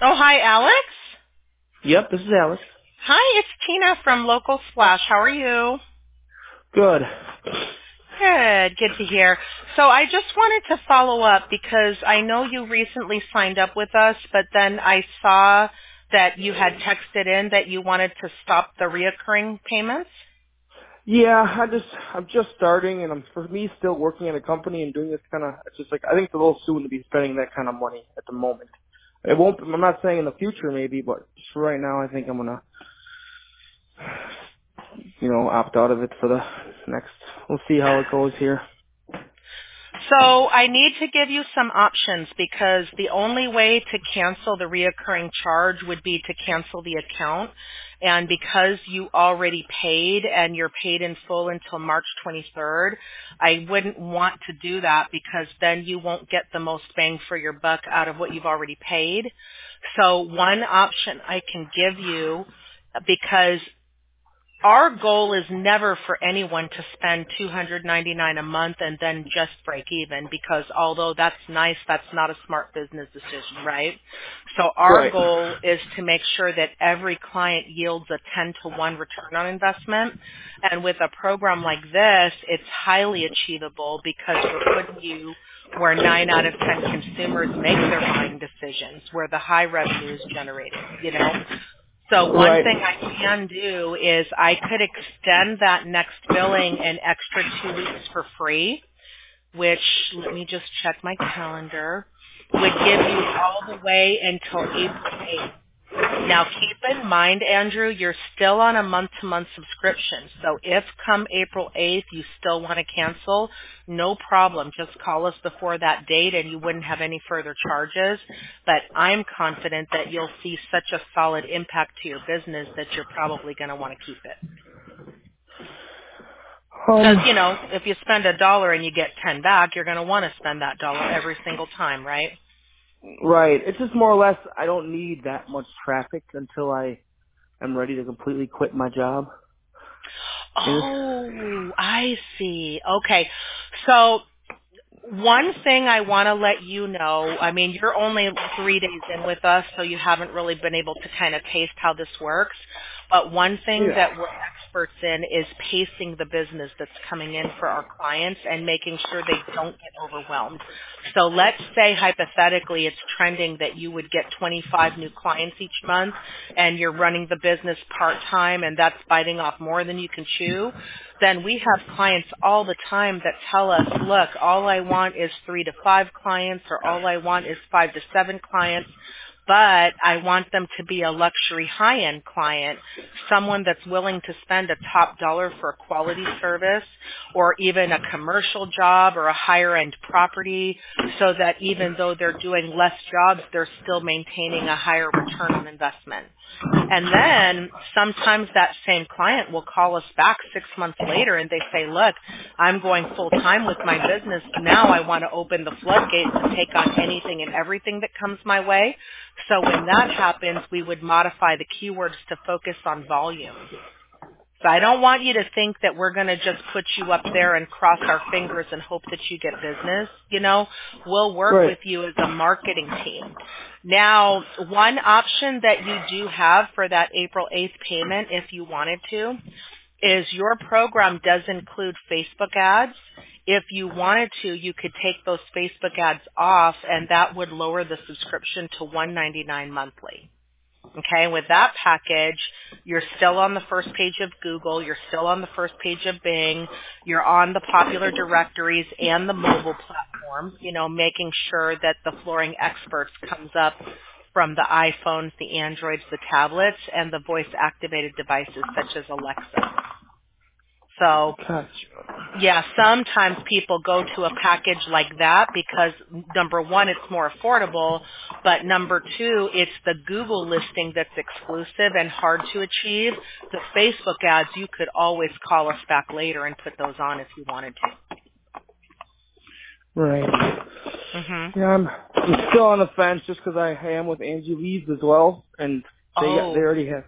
Oh, hi, Alex. Yep, this is Alex. Hi, it's Tina from Local Splash. How are you? Good. Good to hear. So I just wanted to follow up because I know you recently signed up with us, but then I saw that you had texted in that you wanted to stop the reoccurring payments. Yeah, I'm just starting, and for me, still working at a company and doing this kind of. It's just like I think it's a little soon to be spending that kind of money at the moment. It won't. I'm not saying in the future maybe, but just for right now, I think I'm gonna, opt out of it for the next. We'll see how it goes here. So I need to give you some options because the only way to cancel the reoccurring charge would be to cancel the account. And because you already paid and you're paid in full until March 23rd, I wouldn't want to do that because then you won't get the most bang for your buck out of what you've already paid. So one option I can give you, because our goal is never for anyone to spend $299 a month and then just break even, because although that's nice, that's not a smart business decision, right? So our Right. goal is to make sure that every client yields a 10 to 1 return on investment. And with a program like this, it's highly achievable because we're putting you where 9 out of 10 consumers make their buying decisions, where the high revenue is generated. So one Right. thing I can do is I could extend that next billing an extra 2 weeks for free, which, let me just check my calendar, would give you all the way until April 8th. Now keep in mind, Andrew, you're still on a month-to-month subscription. So if come April 8th you still want to cancel, no problem. Just call us before that date and you wouldn't have any further charges. But I'm confident that you'll see such a solid impact to your business that you're probably going to want to keep it. Because, Um. if you spend $1 and you get 10 back, you're going to want to spend that dollar every single time, right? Right. It's just more or less. I don't need that much traffic until I am ready to completely quit my job. And Oh, I see. Okay. So one thing I want to let you know, I mean, you're only 3 days in with us, so you haven't really been able to kind of taste how this works. But one thing yeah. that we're experts in is pacing the business that's coming in for our clients and making sure they don't get overwhelmed. So let's say hypothetically it's trending that you would get 25 new clients each month and you're running the business part-time and that's biting off more than you can chew. Then we have clients all the time that tell us, look, all I want is 3 to 5 clients, or all I want is 5 to 7 clients, but I want them to be a luxury high-end client, someone that's willing to spend a top dollar for a quality service, or even a commercial job or a higher-end property, so that even though they're doing less jobs, they're still maintaining a higher return on investment. And then sometimes that same client will call us back 6 months later and they say, look, I'm going full time with my business. Now I want to open the floodgates to take on anything and everything that comes my way. So when that happens, we would modify the keywords to focus on volume. So I don't want you to think that we're going to just put you up there and cross our fingers and hope that you get business. We'll work Right. with you as a marketing team. Now, one option that you do have for that April 8th payment, if you wanted to, is your program does include Facebook ads. If you wanted to, you could take those Facebook ads off, and that would lower the subscription to $199 monthly. Okay, with that package, you're still on the first page of Google, you're still on the first page of Bing, you're on the popular directories and the mobile platform, making sure that the Flooring Experts comes up from the iPhones, the Androids, the tablets, and the voice-activated devices such as Alexa. So Gotcha. yeah, sometimes people go to a package like that because, number one, it's more affordable, but number two, it's the Google listing that's exclusive and hard to achieve. The Facebook ads, you could always call us back later and put those on if you wanted to. Right. Mhm. Yeah, I'm still on the fence just because I am with Angie Leeds as well, and they Oh, already have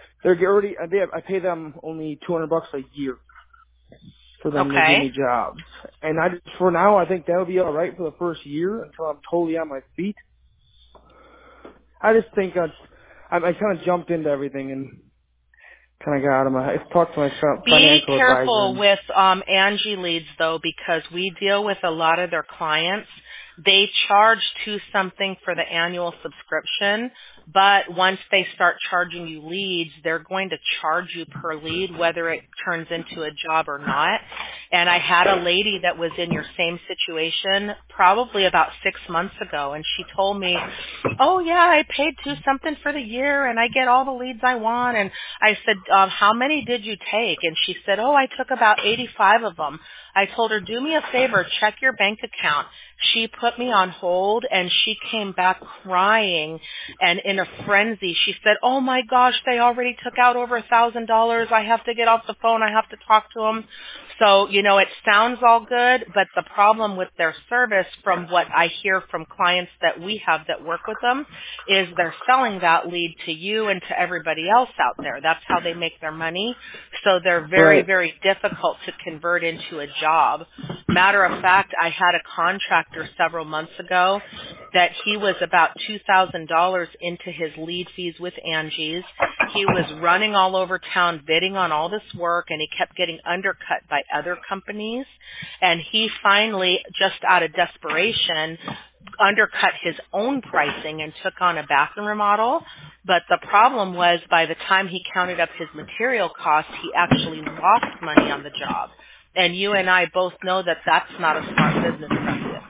I pay them only $200 a year for them to give okay. me jobs, and for now I think that would be all right for the first year until I'm totally on my feet. I just think I kind of jumped into everything and kind of got out of my. I talked to my Be financial advisor. careful And, with Angie Leads though, because we deal with a lot of their clients. They charge to something for the annual subscription, but once they start charging you leads, they're going to charge you per lead, whether it turns into a job or not. And I had a lady that was in your same situation probably about 6 months ago, and she told me, oh yeah, I paid to something for the year and I get all the leads I want. And I said, how many did you take? And she said, oh, I took about 85 of them. I told her, do me a favor, check your bank account. She put me on hold and she came back crying and in a frenzy. She said, oh my gosh, they already took out over $1,000. I have to get off the phone. I have to talk to them. So, it sounds all good, but the problem with their service, from what I hear from clients that we have that work with them, is they're selling that lead to you and to everybody else out there. That's how they make their money. So they're very, right. very difficult to convert into a job. Matter of fact, I had a contractor several months ago that he was about $2,000 into his lead fees with Angie's. He was running all over town bidding on all this work, and he kept getting undercut by other companies. And he finally, just out of desperation, undercut his own pricing and took on a bathroom remodel. But the problem was, by the time he counted up his material costs, he actually lost money on the job. And you and I both know that that's not a smart business practice,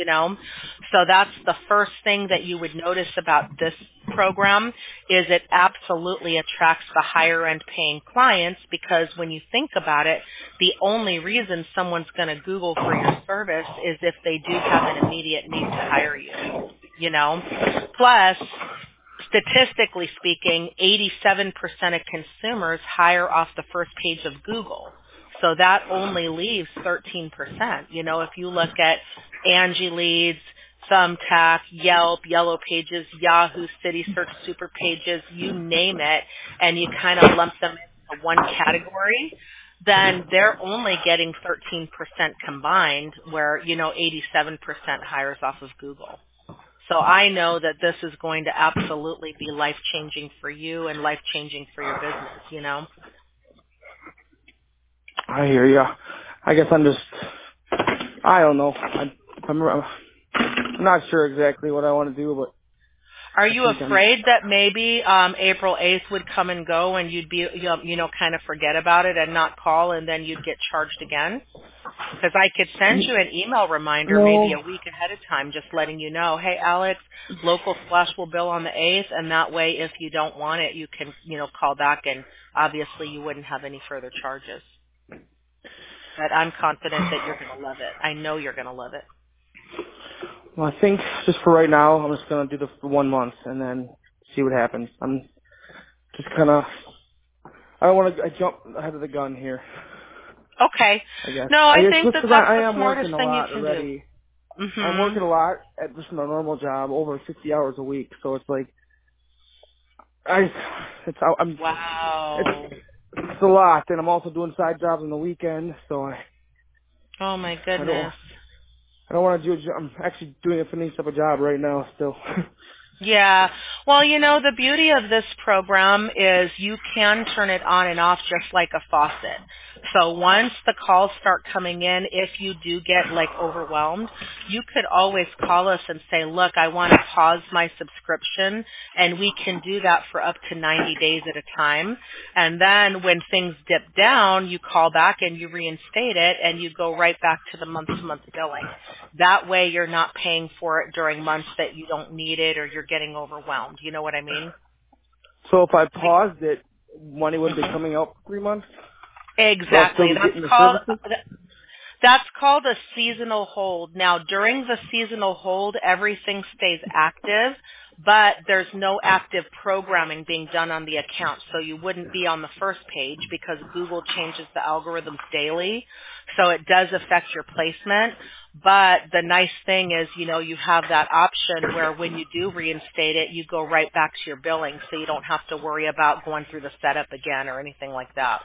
So that's the first thing that you would notice about this program, is it absolutely attracts the higher end paying clients, because when you think about it, the only reason someone's going to Google for your service is if they do have an immediate need to hire you. Plus, statistically speaking, 87% of consumers hire off the first page of Google. So that only leaves 13%. If you look at Angie Leads, Thumbtack, Yelp, Yellow Pages, Yahoo, City Search, Super Pages, you name it, and you kind of lump them into one category, then they're only getting 13% combined, where, 87% hires off of Google. So I know that this is going to absolutely be life-changing for you and life-changing for your business, I hear ya. I guess I don't know. I'm not sure exactly what I want to do, but Are I you think afraid that maybe April 8th would come and go and you'd be, kind of forget about it and not call, and then you'd get charged again? Because I could send you an email reminder maybe no. a week ahead of time, just letting you know, hey, Alex, local splash will bill on the 8th, and that way if you don't want it, you can, call back, and obviously you wouldn't have any further charges. But I'm confident that you're going to love it. I know you're going to love it. Well, I think just for right now, I'm just gonna do the 1 month and then see what happens. I'm just kind of. I don't want to jump ahead of the gun here. Okay. I guess. No, I It's think just that because that's I the am working smartest a thing you lot can do. already. I'm Mhm. working a lot at just a normal job, over 50 hours a week. So it's like I'm Wow. it's a lot, and I'm also doing side jobs on the weekend. So Oh my I don't goodness. I don't want to do a job. I'm actually doing a finish up a job right now still. Yeah. Well, the beauty of this program is you can turn it on and off just like a faucet. So once the calls start coming in, if you do get overwhelmed, you could always call us and say, look, I want to pause my subscription, and we can do that for up to 90 days at a time. And then when things dip down, you call back and you reinstate it, and you go right back to the month-to-month billing. That way you're not paying for it during months that you don't need it or you're getting overwhelmed. You know what I mean? So if I paused it, money would be Mhm. coming out for 3 months. So I'll still Exactly. be getting the services. That's called a seasonal hold. Now, during the seasonal hold, everything stays active, but there's no active programming being done on the account. So you wouldn't be on the first page because Google changes the algorithms daily. So it does affect your placement. But the nice thing is, you have that option where when you do reinstate it, you go right back to your billing. So you don't have to worry about going through the setup again or anything like that.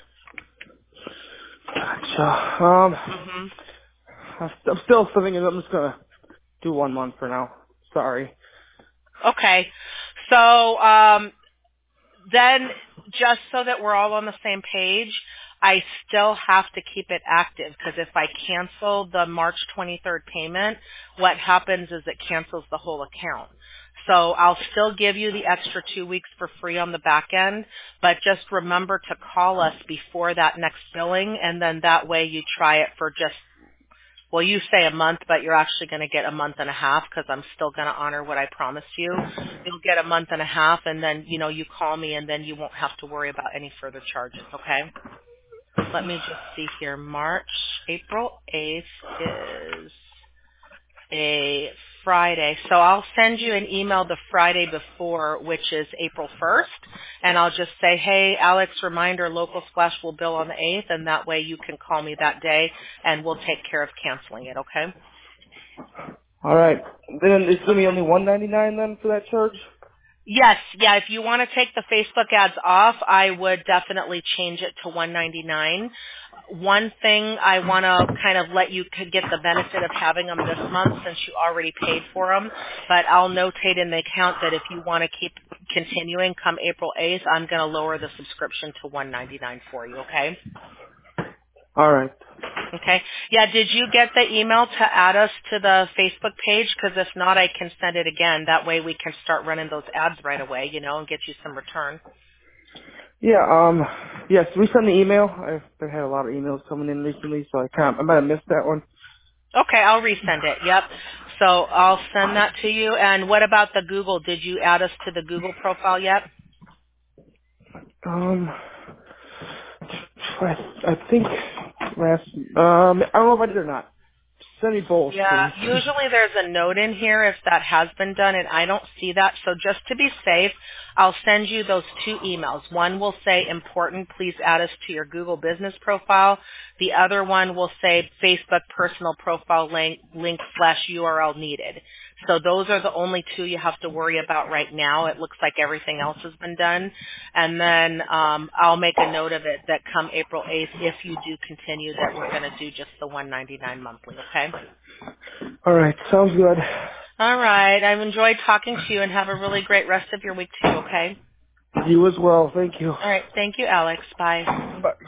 Gotcha. Mhm. I'm still thinking I'm just gonna do 1 month for now. Sorry. Okay. So then, just so that we're all on the same page, I still have to keep it active because if I cancel the March 23rd payment, what happens is it cancels the whole account. So I'll still give you the extra 2 weeks for free on the back end, but just remember to call us before that next billing, and then that way you try it for just, well, you say a month, but you're actually going to get a month and a half because I'm still going to honor what I promised you. You'll get a month and a half, and then, you call me, and then you won't have to worry about any further charges, okay? Let me just see here. April 8th is a Friday. So I'll send you an email the Friday before, which is April 1st, and I'll just say, hey, Alex, reminder, Local Splash will bill on the 8th, and that way you can call me that day, and we'll take care of canceling it, okay? All right. Then it's going to be only $199 then for that charge? Yes, yeah, if you want to take the Facebook ads off, I would definitely change it to $199. One thing I want to kind of let you get the benefit of having them this month since you already paid for them, but I'll notate in the account that if you want to keep continuing come April 8th, I'm going to lower the subscription to $199 for you, okay? All right. Okay. Yeah, did you get the email to add us to the Facebook page? Because if not, I can send it again. That way we can start running those ads right away, and get you some return. Yeah, yes, we sent the email. I've had a lot of emails coming in recently, so I might have missed that one. Okay, I'll resend it. Yep. So I'll send that to you. And what about the Google? Did you add us to the Google profile yet? I think I don't know if I did or not. Send me both, Yeah, please. usually there's a note in here if that has been done, and I don't see that. So just to be safe, I'll send you those 2 emails. One will say, important, please add us to your Google business profile. The other one will say, Facebook personal profile link/URL needed. So those are the only 2 you have to worry about right now. It looks like everything else has been done. And then I'll make a note of it that come April 8th, if you do continue, that we're going to do just the $199 monthly, okay? All right, sounds good. All right. I've enjoyed talking to you, and have a really great rest of your week too, okay? You as well. Thank you. All right. Thank you, Alex. Bye. Bye.